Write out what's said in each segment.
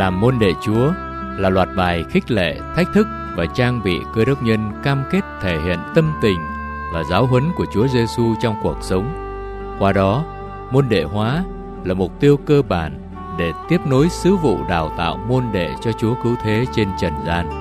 Làm môn đệ Chúa là loạt bài khích lệ, thách thức và trang bị Cơ đốc nhân cam kết thể hiện tâm tình và giáo huấn của Chúa Giêsu trong cuộc sống. Qua đó, môn đệ hóa là mục tiêu cơ bản để tiếp nối sứ vụ đào tạo môn đệ cho Chúa Cứu Thế trên trần gian.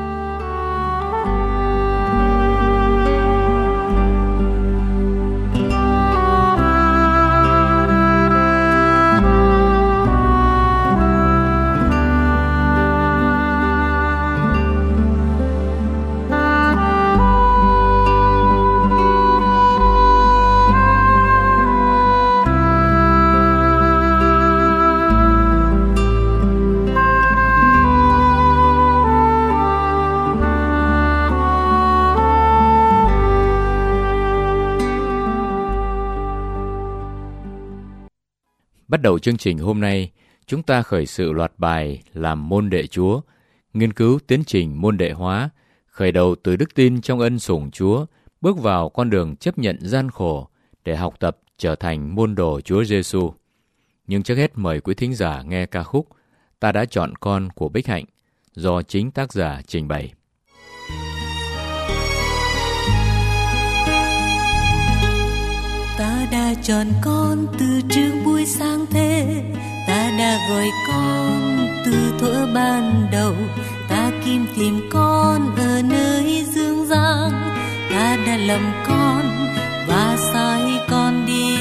Bắt đầu chương trình hôm nay, chúng ta khởi sự loạt bài Làm môn đệ Chúa, nghiên cứu tiến trình môn đệ hóa, khởi đầu từ đức tin trong ân sủng Chúa, bước vào con đường chấp nhận gian khổ để học tập trở thành môn đồ Chúa Giêsu. Nhưng trước hết mời quý thính giả nghe ca khúc Ta đã chọn con của Bích Hạnh do chính tác giả trình bày. Ta đã chọn con từ trước buổi sáng thế, ta đã gọi con từ thuở ban đầu, ta tìm con ở nơi dương gian, ta đã lầm con và sai con đi.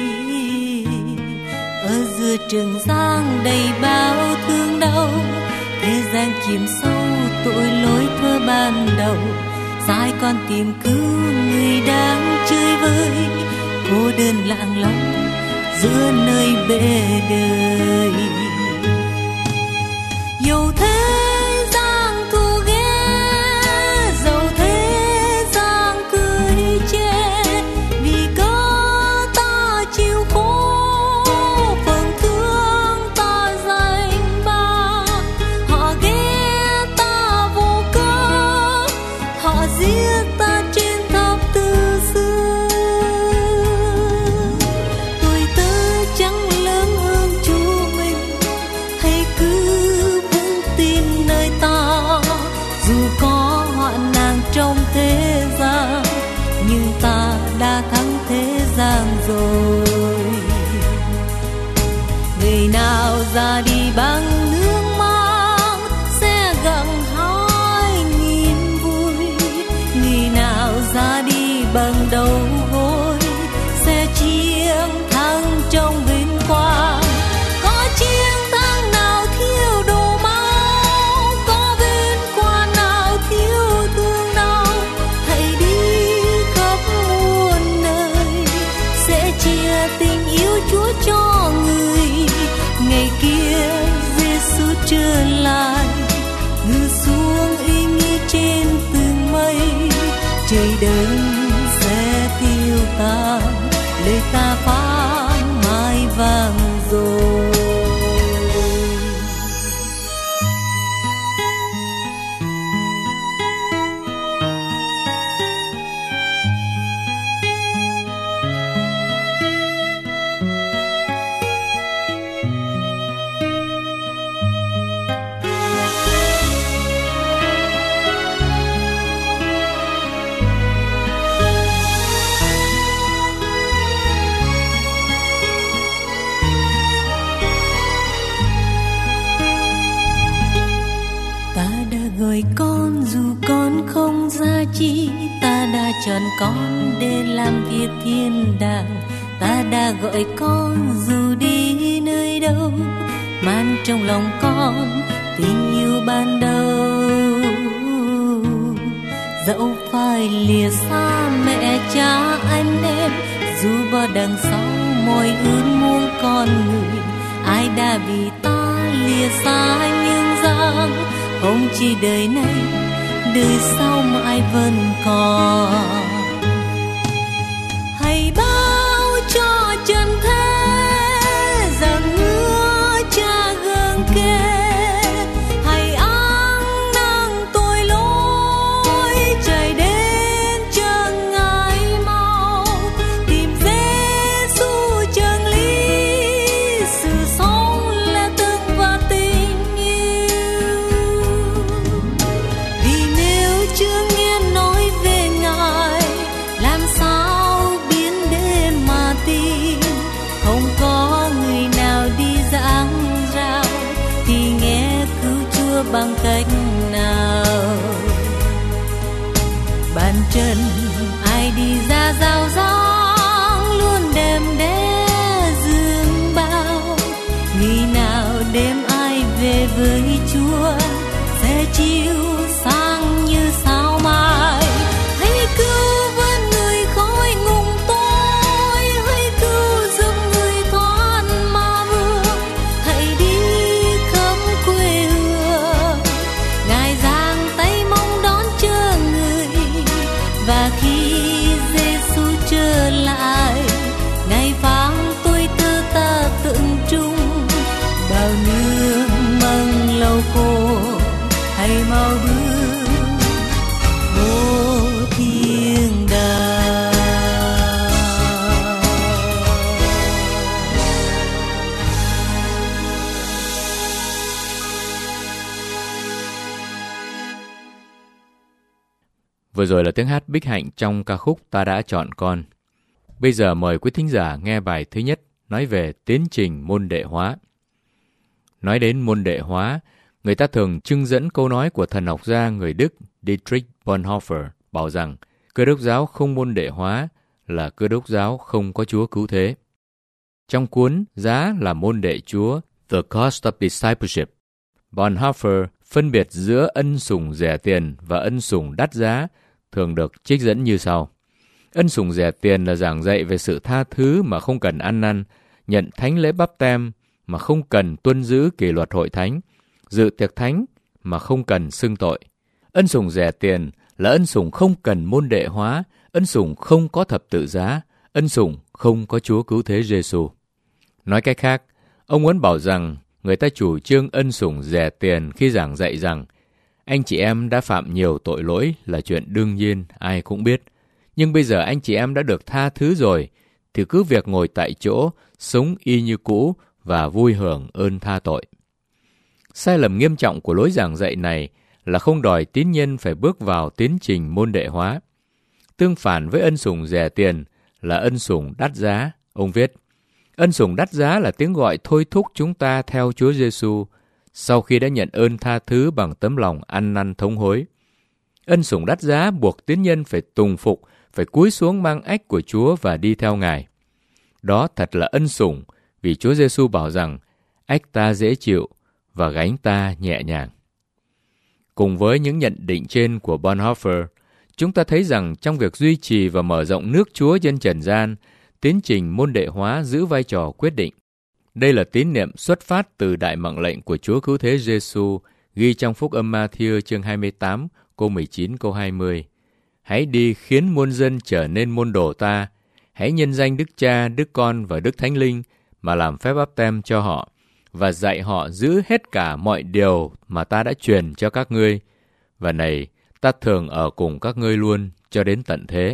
Ở giữa trường giang đầy bao thương đau, thế gian chìm sâu tội lỗi thuở ban đầu, sai con tìm cứu người đang chơi vơi, cô đơn lặng lẽ giữa nơi bể đời. Dẫu thế gian thù ghét, dẫu thế gian cười chê, vì có ta chịu khổ, phần thương ta dành ba. Họ ghét ta vô cớ, họ giết ta trên tháp từ xưa. Trong thế gian, nhưng ta đã thắng thế gian rồi. Người nào ra đi bằng nước mắt sẽ gặng hái nghìn vui, người nào ra đi bằng đầu gối sẽ chiến thắng trong vinh quang. Có chiến thắng nào thiếu đồ máu, có vinh quang nào thiếu thương. Chúa cho người, ngày kia Giêsu trở lại, ngự xuống uy nghi trên từng mây, trời đất sẽ tiêu tan, lời ta phán mãi vang rồi. Gọi con dù con không giá trị, ta đã chọn con để làm việc thiên đàng. Ta đã gọi con dù đi nơi đâu, mang trong lòng con tình yêu ban đầu. Dẫu phải lìa xa mẹ cha anh em, dù bao đằng sau mọi ước muốn con người, ai đã vì ta lìa xa nhân gian. Không chỉ đời này, đời sau mãi vẫn còn. Hãy báo cho trần thế rằng mưa cha gần kề, hãy ăn năn tội lỗi, chạy đến chân Ngài mau, tìm Giêsu chân lý, sự sống là từng và tình yêu. bằng cách nào. Bàn chân ai đi ra rao giang luôn đêm đẽ dương bao. Nghĩ nào đêm ai về với Chúa sẽ chiếu sáng như sao mai. Hãy cứu vớt người khỏi ngùng tối, hãy cứu giúp người thoát ma vương. Hãy đi khắp quê hương, Ngài giang tay mong đón chờ người. Và khi Giêsu trở lại, Ngài phán tôi tơ ta tượng trưng bao nước măng lau khô. Hãy mau bước vô thiên đàng. Vừa rồi là tiếng hát Bích Hạnh trong ca khúc Ta Đã Chọn Con. Bây giờ mời quý thính giả nghe bài thứ nhất nói về tiến trình môn đệ hóa. Nói đến môn đệ hóa, người ta thường trưng dẫn câu nói của thần học gia người Đức Dietrich Bonhoeffer bảo rằng Cơ đốc giáo không môn đệ hóa là Cơ đốc giáo không có Chúa cứu thế. Trong cuốn Giá là môn đệ Chúa, The Cost of Discipleship, Bonhoeffer phân biệt giữa ân sủng rẻ tiền và ân sủng đắt giá thường được trích dẫn như sau. Ân sủng rẻ tiền là giảng dạy về sự tha thứ mà không cần ăn năn, nhận thánh lễ báp têm mà không cần tuân giữ kỷ luật hội thánh, dự tiệc thánh mà không cần xưng tội. Ân sủng rẻ tiền là ân sủng không cần môn đệ hóa, ân sủng không có thập tự giá, ân sủng không có Chúa cứu thế Giêsu. Nói cách khác, ông muốn bảo rằng người ta chủ trương ân sủng rẻ tiền khi giảng dạy rằng anh chị em đã phạm nhiều tội lỗi là chuyện đương nhiên, ai cũng biết. Nhưng bây giờ anh chị em đã được tha thứ rồi, thì cứ việc ngồi tại chỗ, sống y như cũ và vui hưởng ơn tha tội. Sai lầm nghiêm trọng của lối giảng dạy này là không đòi tín nhân phải bước vào tiến trình môn đệ hóa. Tương phản với ân sủng rẻ tiền là ân sủng đắt giá, ông viết. Ân sủng đắt giá là tiếng gọi thôi thúc chúng ta theo Chúa Giêsu sau khi đã nhận ơn tha thứ bằng tấm lòng ăn năn thống hối. Ân sủng đắt giá buộc tín nhân phải tùng phục, phải cúi xuống mang ách của Chúa và đi theo Ngài. Đó thật là ân sủng, vì Chúa Giêsu bảo rằng ách ta dễ chịu và gánh ta nhẹ nhàng. Cùng với những nhận định trên của Bonhoeffer, chúng ta thấy rằng trong việc duy trì và mở rộng nước Chúa trên trần gian, tiến trình môn đệ hóa giữ vai trò quyết định. Đây là tín niệm xuất phát từ đại mệnh lệnh của Chúa cứu thế Giêsu ghi trong Phúc âm Ma-thi-ơ chương 28, câu 19, câu 20. Hãy đi khiến muôn dân trở nên môn đồ ta, hãy nhân danh Đức Cha, Đức Con và Đức Thánh Linh mà làm phép báp têm cho họ, và dạy họ giữ hết cả mọi điều mà ta đã truyền cho các ngươi. Và này, ta thường ở cùng các ngươi luôn cho đến tận thế.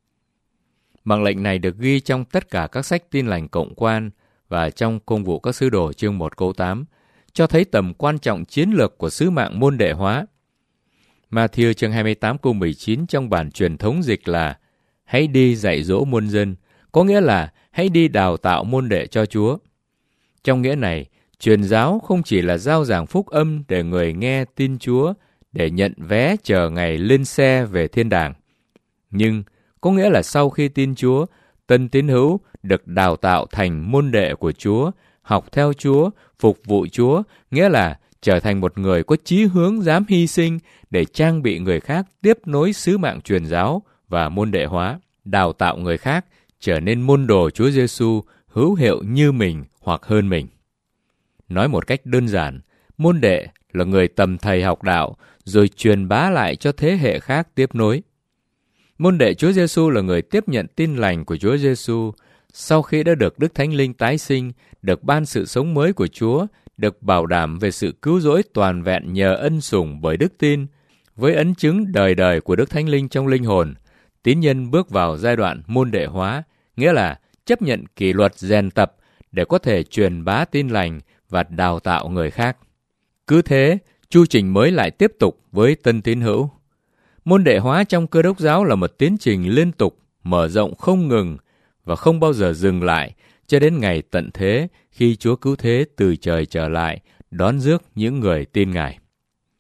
Mệnh lệnh này được ghi trong tất cả các sách Tin lành cộng quan và trong Công vụ các sứ đồ chương 1 câu 8, cho thấy tầm quan trọng chiến lược của sứ mạng môn đệ hóa. Ma-thi-ơ chương 28 câu 19 trong bản truyền thống dịch là hãy đi dạy dỗ muôn dân, có nghĩa là hãy đi đào tạo môn đệ cho Chúa. Trong nghĩa này, truyền giáo không chỉ là rao giảng phúc âm để người nghe tin Chúa, để nhận vé chờ ngày lên xe về thiên đàng. Nhưng có nghĩa là sau khi tin Chúa, tân tín hữu được đào tạo thành môn đệ của Chúa, học theo Chúa, phục vụ Chúa, nghĩa là trở thành một người có chí hướng dám hy sinh để trang bị người khác tiếp nối sứ mạng truyền giáo và môn đệ hóa, đào tạo người khác trở nên môn đồ Chúa Giêsu hữu hiệu như mình hoặc hơn mình. Nói một cách đơn giản, môn đệ là người tầm thầy học đạo rồi truyền bá lại cho thế hệ khác tiếp nối. Môn đệ Chúa Giêsu là người tiếp nhận tin lành của Chúa Giêsu sau khi đã được Đức Thánh Linh tái sinh, được ban sự sống mới của Chúa, được bảo đảm về sự cứu rỗi toàn vẹn nhờ ân sủng bởi đức tin, với ấn chứng đời đời của Đức Thánh Linh trong linh hồn. Tín nhân bước vào giai đoạn môn đệ hóa, nghĩa là chấp nhận kỷ luật rèn tập để có thể truyền bá tin lành và đào tạo người khác. Cứ thế, chu trình mới lại tiếp tục với tân tín hữu. Môn đệ hóa trong Cơ đốc giáo là một tiến trình liên tục, mở rộng không ngừng và không bao giờ dừng lại cho đến ngày tận thế khi Chúa cứu thế từ trời trở lại đón rước những người tin Ngài.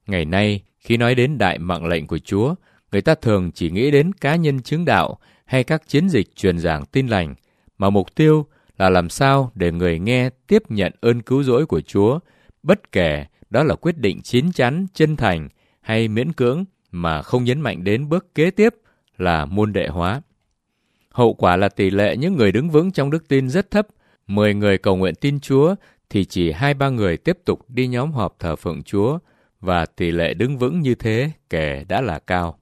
Ngày nay, khi nói đến đại mạng lệnh của Chúa, người ta thường chỉ nghĩ đến cá nhân chứng đạo hay các chiến dịch truyền giảng tin lành, mà mục tiêu là làm sao để người nghe tiếp nhận ơn cứu rỗi của Chúa, bất kể đó là quyết định chín chắn, chân thành hay miễn cưỡng, mà không nhấn mạnh đến bước kế tiếp là môn đệ hóa. Hậu quả là tỷ lệ những người đứng vững trong đức tin rất thấp. 10 người cầu nguyện tin Chúa thì chỉ 2-3 người tiếp tục đi nhóm họp thờ phượng Chúa, và tỷ lệ đứng vững như thế kể đã là cao.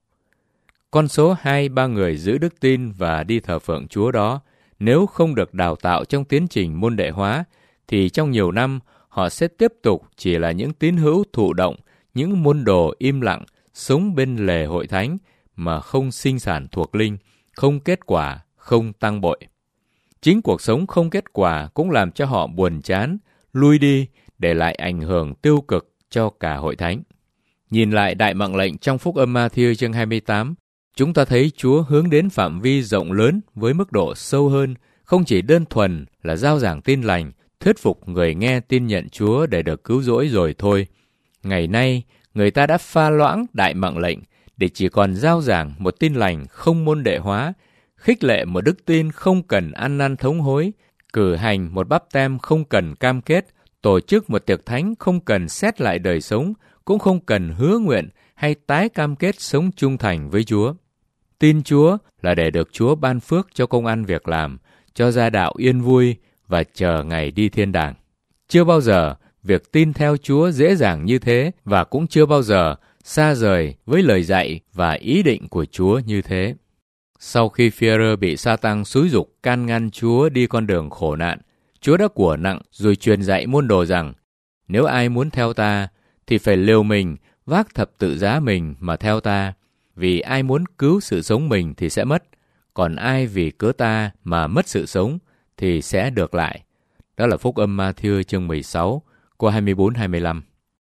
Con số 2-3 người giữ đức tin và đi thờ phượng Chúa đó, nếu không được đào tạo trong tiến trình môn đệ hóa, thì trong nhiều năm họ sẽ tiếp tục chỉ là những tín hữu thụ động, những môn đồ im lặng, sống bên lề hội thánh mà không sinh sản thuộc linh, không kết quả, không tăng bội. Chính cuộc sống không kết quả cũng làm cho họ buồn chán, lui đi, để lại ảnh hưởng tiêu cực cho cả hội thánh. Nhìn lại đại mạng lệnh trong Phúc âm Ma-thi-ơ chương 28, chúng ta thấy Chúa hướng đến phạm vi rộng lớn với mức độ sâu hơn, không chỉ đơn thuần là rao giảng tin lành, thuyết phục người nghe tin nhận Chúa để được cứu rỗi rồi thôi. Ngày nay, người ta đã pha loãng đại mạng lệnh để chỉ còn rao giảng một tin lành không môn đệ hóa, khích lệ một đức tin không cần ăn năn thống hối, cử hành một báp têm không cần cam kết, tổ chức một tiệc thánh không cần xét lại đời sống, cũng không cần hứa nguyện hay tái cam kết sống trung thành với Chúa. Tin Chúa là để được Chúa ban phước cho công ăn việc làm, cho gia đạo yên vui và chờ ngày đi thiên đàng. Chưa bao giờ việc tin theo Chúa dễ dàng như thế, và cũng chưa bao giờ xa rời với lời dạy và ý định của Chúa như thế. Sau khi Phi-e-rơ bị Sa-tăng xúi giục can ngăn Chúa đi con đường khổ nạn, Chúa đã của nặng rồi truyền dạy môn đồ rằng, nếu ai muốn theo ta, thì phải liều mình, vác thập tự giá mình mà theo ta, vì ai muốn cứu sự sống mình thì sẽ mất, còn ai vì cớ ta mà mất sự sống thì sẽ được lại. Đó là Phúc âm Ma-thi-ơ chương 16, câu 24-25.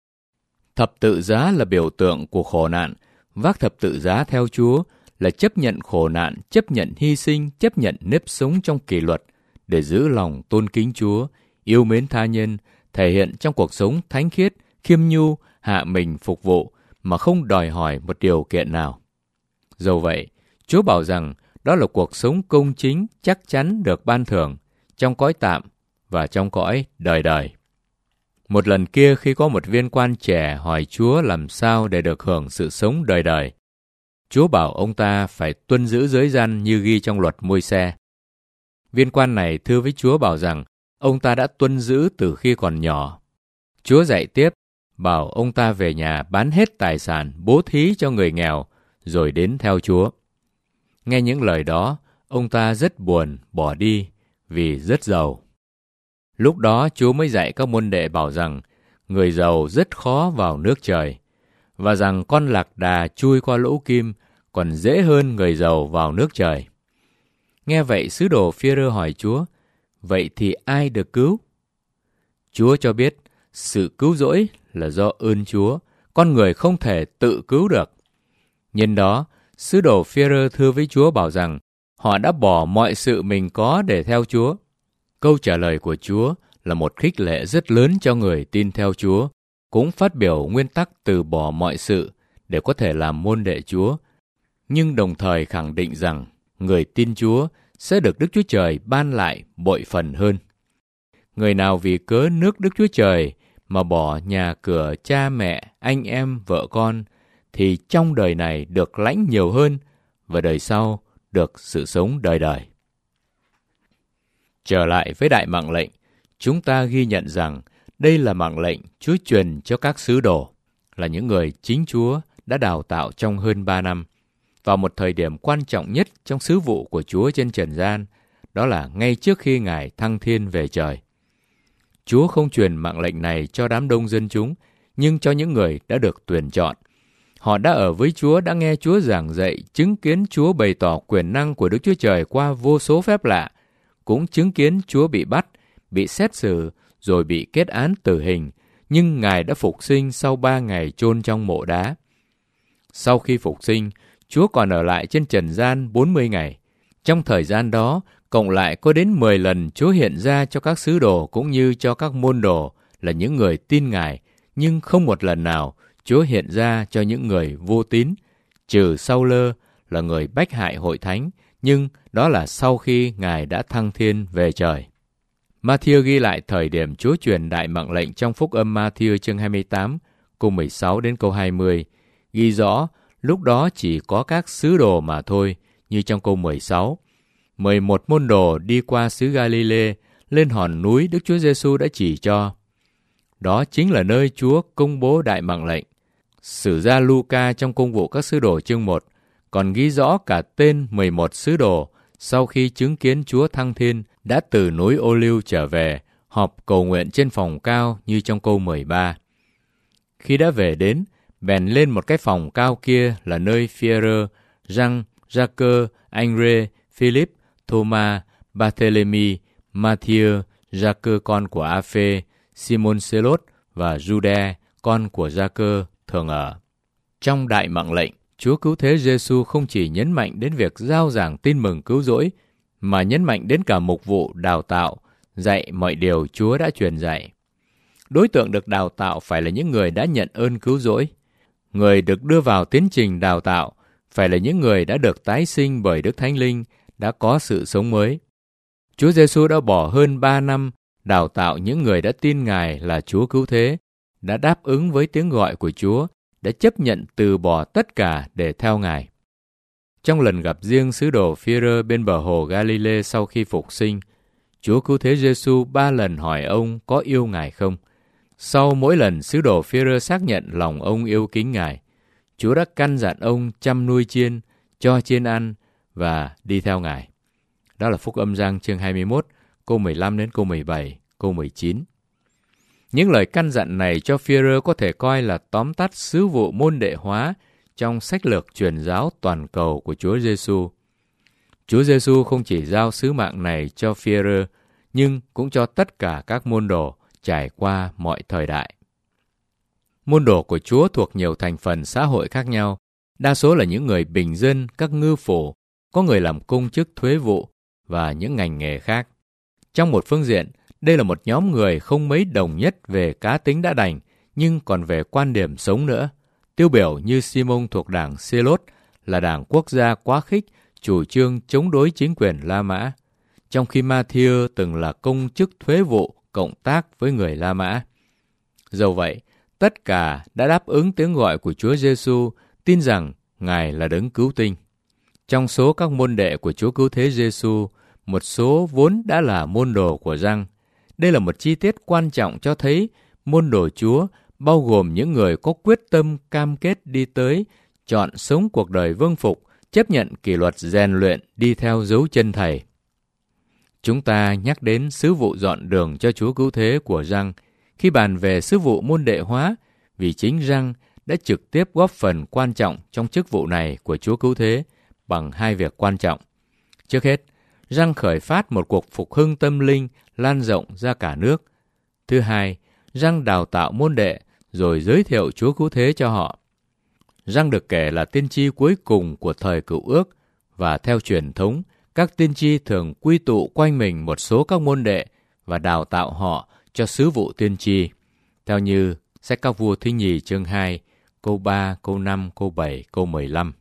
Thập tự giá là biểu tượng của khổ nạn. Vác thập tự giá theo Chúa là chấp nhận khổ nạn, chấp nhận hy sinh, chấp nhận nếp sống trong kỷ luật để giữ lòng tôn kính Chúa, yêu mến tha nhân, thể hiện trong cuộc sống thánh khiết, khiêm nhu, hạ mình phục vụ mà không đòi hỏi một điều kiện nào. Dẫu vậy, Chúa bảo rằng đó là cuộc sống công chính chắc chắn được ban thưởng trong cõi tạm và trong cõi đời đời. Một lần kia, khi có một viên quan trẻ hỏi Chúa làm sao để được hưởng sự sống đời đời, Chúa bảo ông ta phải tuân giữ giới răn như ghi trong luật Môi-se. Viên quan này thưa với Chúa bảo rằng ông ta đã tuân giữ từ khi còn nhỏ. Chúa dạy tiếp, bảo ông ta về nhà bán hết tài sản, bố thí cho người nghèo, rồi đến theo Chúa. Nghe những lời đó, ông ta rất buồn, bỏ đi, vì rất giàu. Lúc đó Chúa mới dạy các môn đệ bảo rằng người giàu rất khó vào nước trời, và rằng con lạc đà chui qua lỗ kim còn dễ hơn người giàu vào nước trời. Nghe vậy, sứ đồ Phi-e-rơ hỏi Chúa, vậy thì ai được cứu? Chúa cho biết, sự cứu rỗi là do ơn Chúa, con người không thể tự cứu được. Nhân đó, sứ đồ Phi-e-rơ thưa với Chúa bảo rằng họ đã bỏ mọi sự mình có để theo Chúa. Câu trả lời của Chúa là một khích lệ rất lớn cho người tin theo Chúa, cũng phát biểu nguyên tắc từ bỏ mọi sự để có thể làm môn đệ Chúa, nhưng đồng thời khẳng định rằng người tin Chúa sẽ được Đức Chúa Trời ban lại bội phần hơn. Người nào vì cớ nước Đức Chúa Trời mà bỏ nhà cửa, cha mẹ, anh em, vợ con, thì trong đời này được lãnh nhiều hơn, và đời sau được sự sống đời đời. Trở lại với đại mạng lệnh, chúng ta ghi nhận rằng đây là mạng lệnh Chúa truyền cho các sứ đồ, là những người chính Chúa đã đào tạo trong hơn 3 năm, vào một thời điểm quan trọng nhất trong sứ vụ của Chúa trên trần gian, đó là ngay trước khi Ngài thăng thiên về trời. Chúa không truyền mạng lệnh này cho đám đông dân chúng, nhưng cho những người đã được tuyển chọn. Họ đã ở với Chúa, đã nghe Chúa giảng dạy, chứng kiến Chúa bày tỏ quyền năng của Đức Chúa Trời qua vô số phép lạ, cũng chứng kiến Chúa bị bắt, bị xét xử, rồi bị kết án tử hình, nhưng Ngài đã phục sinh sau 3 ngày chôn trong mộ đá. Sau khi phục sinh, Chúa còn ở lại trên trần gian 40 ngày. Trong thời gian đó, cộng lại có đến 10 lần Chúa hiện ra cho các sứ đồ cũng như cho các môn đồ là những người tin Ngài, nhưng không một lần nào Chúa hiện ra cho những người vô tín, trừ Sau-lơ là người bách hại hội thánh, nhưng đó là sau khi Ngài đã thăng thiên về trời. Ma-thi-ơ ghi lại thời điểm Chúa truyền đại mạng lệnh trong Phúc âm Ma-thi-ơ chương 28, câu 16 đến câu 20, ghi rõ lúc đó chỉ có các sứ đồ mà thôi, như trong câu 16. 11 môn đồ đi qua xứ Ga-li-lê, lên hòn núi Đức Chúa Giêsu đã chỉ cho. Đó chính là nơi Chúa công bố đại mạng lệnh. Sử gia Luca trong Công vụ các sứ đồ chương 1 còn ghi rõ cả tên 11 sứ đồ sau khi chứng kiến Chúa thăng thiên đã từ núi Ô-liu trở về, họp cầu nguyện trên phòng cao như trong câu 13. Khi đã về đến, bèn lên một cái phòng cao kia là nơi Phi-e-rơ, Giăng, Gia-cơ, Anh-rê, Philip, Thô-ma, Ba-thê-lê-mi, Ma-thi-ơ, Gia-cơ con của A-phê, Simon Sê-lốt và Giu-đe con của Gia-cơ thường ở. Trong đại mạng lệnh, Chúa Cứu Thế Giêsu không chỉ nhấn mạnh đến việc rao giảng tin mừng cứu rỗi, mà nhấn mạnh đến cả mục vụ đào tạo, dạy mọi điều Chúa đã truyền dạy. Đối tượng được đào tạo phải là những người đã nhận ơn cứu rỗi. Người được đưa vào tiến trình đào tạo phải là những người đã được tái sinh bởi Đức Thánh Linh, đã có sự sống mới. Chúa Giêsu đã bỏ hơn 3 năm đào tạo những người đã tin Ngài là Chúa Cứu Thế, đã đáp ứng với tiếng gọi của Chúa, đã chấp nhận từ bỏ tất cả để theo Ngài. Trong lần gặp riêng sứ đồ Phi-e-rơ bên bờ hồ Ga-li-lê sau khi phục sinh, Chúa Cứu Thế Giêsu 3 lần hỏi ông có yêu Ngài không. Sau mỗi lần sứ đồ Phi-e-rơ xác nhận lòng ông yêu kính Ngài, Chúa đã căn dặn ông chăm nuôi chiên, cho chiên ăn và đi theo Ngài. Đó là Phúc âm Giăng chương 21, câu 15 đến câu 17, câu 19. Những lời căn dặn này cho Phi-e-rơ có thể coi là tóm tắt sứ vụ môn đệ hóa trong sách lược truyền giáo toàn cầu của Chúa Giêsu. Chúa Giêsu không chỉ giao sứ mạng này cho Phi-e-rơ, nhưng cũng cho tất cả các môn đồ trải qua mọi thời đại. Môn đồ của Chúa thuộc nhiều thành phần xã hội khác nhau, đa số là những người bình dân, các ngư phủ, có người làm công chức thuế vụ và những ngành nghề khác. Trong một phương diện, đây là một nhóm người không mấy đồng nhất về cá tính đã đành, nhưng còn về quan điểm sống nữa. Tiêu biểu như Simon thuộc đảng Sê-lốt là đảng quốc gia quá khích, chủ trương chống đối chính quyền La Mã, trong khi Ma-thi-ơ từng là công chức thuế vụ cộng tác với người La Mã. Dẫu vậy, tất cả đã đáp ứng tiếng gọi của Chúa Giêsu, tin rằng Ngài là đấng cứu tinh. Trong số các môn đệ của Chúa Cứu Thế Giêsu, một số vốn đã là môn đồ của Giăng. Đây là một chi tiết quan trọng cho thấy môn đồ Chúa bao gồm những người có quyết tâm cam kết đi tới, chọn sống cuộc đời vâng phục, chấp nhận kỷ luật rèn luyện đi theo dấu chân Thầy. Chúng ta nhắc đến sứ vụ dọn đường cho Chúa Cứu Thế của Giăng khi bàn về sứ vụ môn đệ hóa, vì chính Giăng đã trực tiếp góp phần quan trọng trong chức vụ này của Chúa Cứu Thế bằng hai việc quan trọng. Trước hết, Giăng khởi phát một cuộc phục hưng tâm linh lan rộng ra cả nước. Thứ hai, Giăng đào tạo môn đệ rồi giới thiệu Chúa Cứu Thế cho họ. Giăng được kể là tiên tri cuối cùng của thời Cựu Ước, và theo truyền thống, các tiên tri thường quy tụ quanh mình một số các môn đệ và đào tạo họ cho sứ vụ tiên tri, theo như sách Các Vua thứ nhì chương 2, câu 3, câu 5, câu 7, câu 15.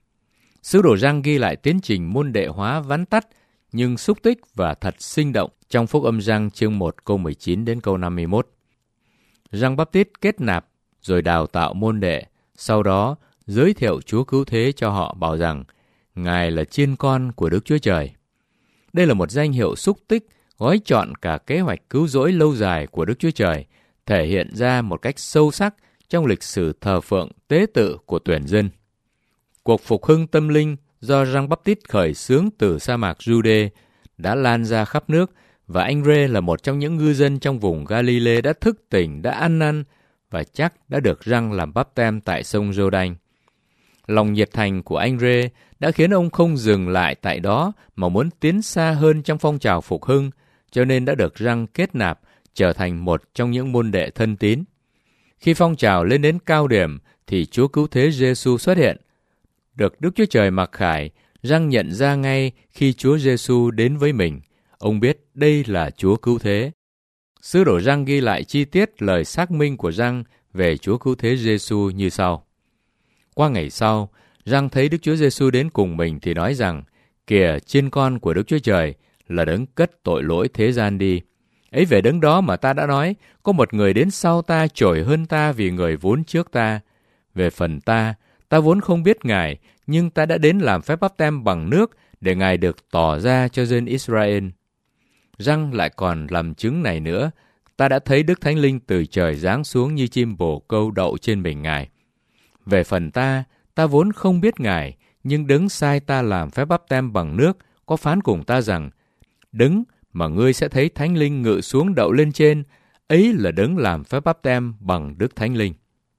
Sứ đồ Giăng ghi lại tiến trình môn đệ hóa vắn tắt nhưng xúc tích và thật sinh động trong Phúc âm Giăng chương 1 câu 19 đến câu 51. Giăng Báp-tít kết nạp rồi đào tạo môn đệ, sau đó giới thiệu Chúa Cứu Thế cho họ, bảo rằng Ngài là chiên con của Đức Chúa Trời. Đây là một danh hiệu xúc tích gói trọn cả kế hoạch cứu rỗi lâu dài của Đức Chúa Trời, thể hiện ra một cách sâu sắc trong lịch sử thờ phượng tế tự của tuyển dân. Cuộc phục hưng tâm linh do Giăng Báp-tít khởi xướng từ sa mạc Giu-đê đã lan ra khắp nước, và Anh-rê là một trong những ngư dân trong vùng Ga-li-lê đã thức tỉnh, đã ăn năn và chắc đã được Giăng làm báp-têm tại sông Giô-đanh. Lòng nhiệt thành của Anh-rê đã khiến ông không dừng lại tại đó mà muốn tiến xa hơn trong phong trào phục hưng, cho nên đã được Giăng kết nạp trở thành một trong những môn đệ thân tín. Khi phong trào lên đến cao điểm thì Chúa Cứu Thế Giêsu xuất hiện. Được Đức Chúa Trời mặc khải, Giăng nhận ra ngay khi Chúa Giêsu đến với mình. Ông biết đây là Chúa Cứu Thế. Sứ đồ Giăng ghi lại chi tiết lời xác minh của Giăng về Chúa Cứu Thế Giêsu như sau. Qua ngày sau, Giăng thấy Đức Chúa Giêsu đến cùng mình thì nói rằng, kìa chiên con của Đức Chúa Trời là đấng cất tội lỗi thế gian đi. Ấy về đấng đó mà ta đã nói, có một người đến sau ta trội hơn ta vì người vốn trước ta. Về phần ta vốn không biết Ngài, nhưng ta đã đến làm phép báp têm bằng nước để Ngài được tỏ ra cho dân Israel. Giăng lại còn làm chứng này nữa, ta đã thấy Đức Thánh Linh từ trời giáng xuống như chim bồ câu đậu trên mình Ngài. Về phần ta vốn không biết Ngài, nhưng đấng sai ta làm phép báp têm bằng nước có phán cùng ta rằng, đấng mà ngươi sẽ thấy Thánh Linh ngự xuống đậu lên trên, ấy là đấng làm phép báp têm bằng Đức Thánh Linh.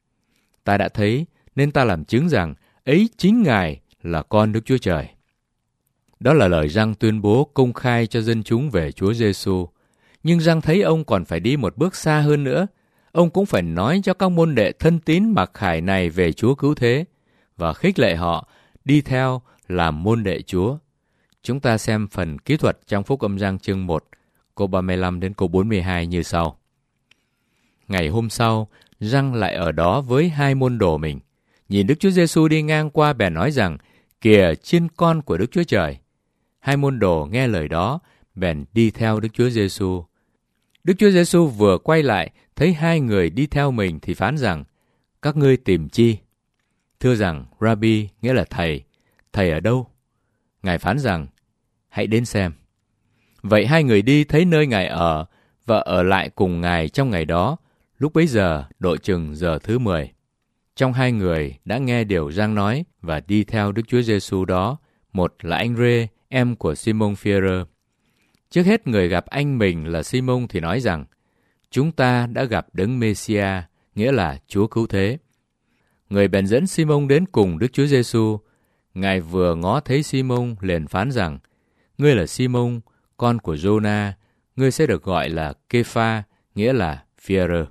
Ta đã thấy, nên ta làm chứng rằng, ấy chính Ngài là con Đức Chúa Trời. Đó là lời Giăng tuyên bố công khai cho dân chúng về Chúa Giêsu. Nhưng Giăng thấy ông còn phải đi một bước xa hơn nữa. Ông cũng phải nói cho các môn đệ thân tín mặc khải này về Chúa Cứu Thế và khích lệ họ đi theo làm môn đệ Chúa. Chúng ta xem phần kỹ thuật trong Phúc Âm Giăng chương 1, câu 35 đến câu 42 như sau. Ngày hôm sau, Giăng lại ở đó với 2 môn đồ mình. Nhìn Đức Chúa Giêsu đi ngang qua bèn nói rằng, kìa chiên con của Đức Chúa Trời. 2 môn đồ nghe lời đó, bèn đi theo Đức Chúa Giêsu. Đức Chúa Giêsu vừa quay lại, thấy 2 người đi theo mình thì phán rằng, các ngươi tìm chi? Thưa rằng, Rabbi nghĩa là thầy. Thầy ở đâu? Ngài phán rằng, hãy đến xem. Vậy 2 người đi thấy nơi Ngài ở và ở lại cùng Ngài trong ngày đó. Lúc bấy giờ, độ chừng giờ thứ 10. Trong 2 người đã nghe điều Giăng nói và đi theo Đức Chúa Giêsu đó. Một là anh Rê, em của Simon Phi-e-rơ. Trước hết người gặp anh mình là Simon thì nói rằng, chúng ta đã gặp đấng Mê-si-a, nghĩa là Chúa Cứu Thế. Người bèn dẫn Simon đến cùng Đức Chúa Giêsu. Ngài vừa ngó thấy Simon liền phán rằng, ngươi là Simon, con của Giô-na, ngươi sẽ được gọi là Kê-pha, nghĩa là Phi-e-rơ.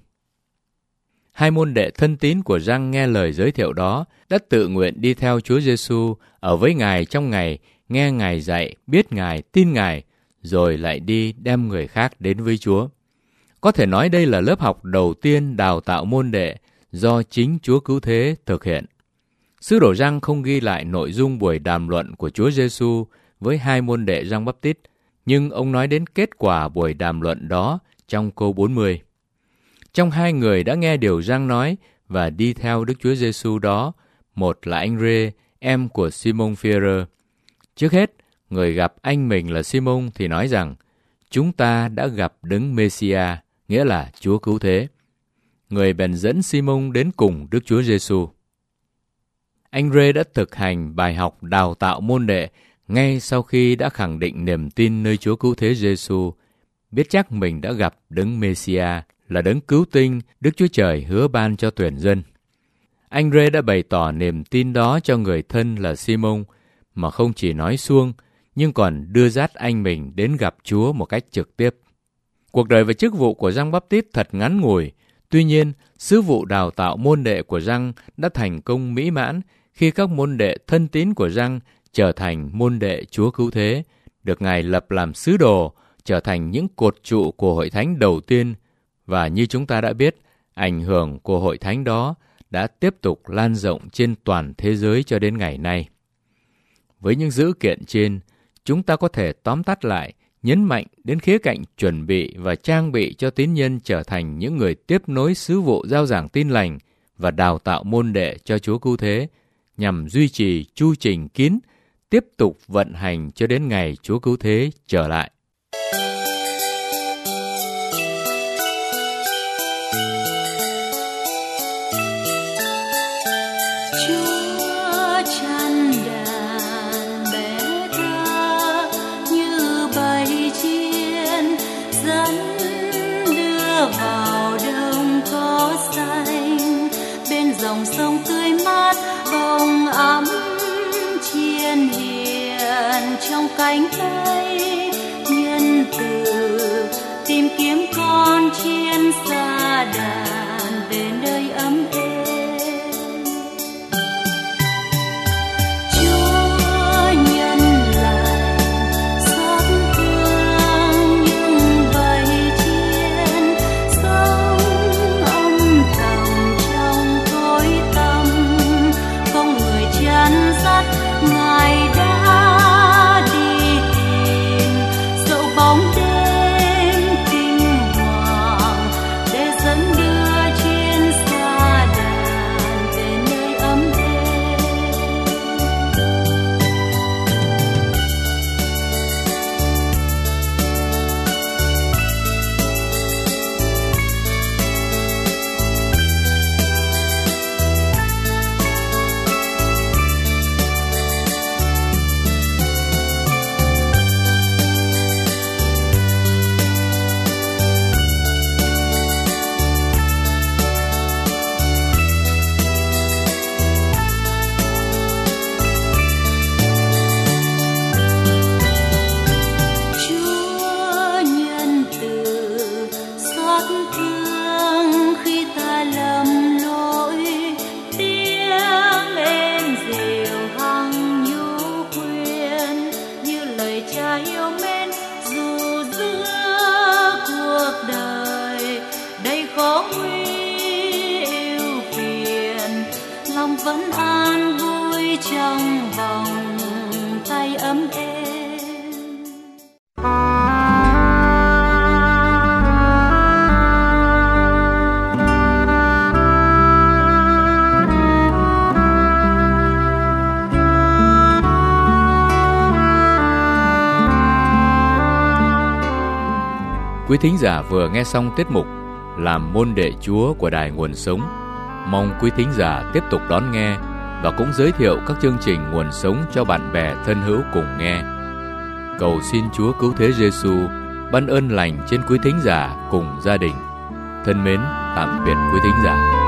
2 môn đệ thân tín của Giăng nghe lời giới thiệu đó, đã tự nguyện đi theo Chúa Giêsu, ở với Ngài trong ngày, nghe Ngài dạy, biết Ngài, tin Ngài, rồi lại đi đem người khác đến với Chúa. Có thể nói đây là lớp học đầu tiên đào tạo môn đệ do chính Chúa Cứu Thế thực hiện. Sứ đồ Giăng không ghi lại nội dung buổi đàm luận của Chúa Giêsu với 2 môn đệ Giăng Báp-tít, nhưng ông nói đến kết quả buổi đàm luận đó trong câu 40. Trong 2 người đã nghe điều Giăng nói và đi theo Đức Chúa Giêsu đó, một là anh Rê, em của Simon Phi-e-rơ. Trước hết, người gặp anh mình là Simon thì nói rằng, chúng ta đã gặp đấng Mê-si-a, nghĩa là Chúa Cứu Thế. Người bèn dẫn Simon đến cùng Đức Chúa Giêsu. Anh Rê đã thực hành bài học đào tạo môn đệ ngay sau khi đã khẳng định niềm tin nơi Chúa Cứu Thế Giêsu, biết chắc mình đã gặp đấng Mê-si-a là đấng cứu tinh Đức Chúa Trời hứa ban cho tuyển dân. Anh Rê đã bày tỏ niềm tin đó cho người thân là Simon, mà không chỉ nói suông, nhưng còn đưa dắt anh mình đến gặp Chúa một cách trực tiếp. Cuộc đời và chức vụ của Giăng Báp-tít thật ngắn ngủi, tuy nhiên, sứ vụ đào tạo môn đệ của Giăng đã thành công mỹ mãn khi các môn đệ thân tín của Giăng trở thành môn đệ Chúa Cứu Thế, được Ngài lập làm sứ đồ, trở thành những cột trụ của hội thánh đầu tiên, và như chúng ta đã biết, ảnh hưởng của hội thánh đó đã tiếp tục lan rộng trên toàn thế giới cho đến ngày nay. Với những dữ kiện trên, chúng ta có thể tóm tắt lại, nhấn mạnh đến khía cạnh chuẩn bị và trang bị cho tín nhân trở thành những người tiếp nối sứ vụ rao giảng tin lành và đào tạo môn đệ cho Chúa Cứu Thế, nhằm duy trì chu trình kín, tiếp tục vận hành cho đến ngày Chúa Cứu Thế trở lại. Vào đồng có xanh bên dòng sông tươi mát bồng ấm chiên hiền trong cánh tay nhân từ tìm kiếm con chiên xa đàn về nơi ấm êm. Chúa nhân lành xót thương những bầy chiên sống âm thầm song vẫn an vui trong vòng tay ấm êm. Quý thính giả vừa nghe xong tiết mục Làm môn đệ Chúa của Đài Nguồn Sống. Mong quý thính giả tiếp tục đón nghe và cũng giới thiệu các chương trình Nguồn Sống cho bạn bè thân hữu cùng nghe. Cầu xin Chúa Cứu Thế Giêsu ban ơn lành trên quý thính giả cùng gia đình. Thân mến, tạm biệt quý thính giả.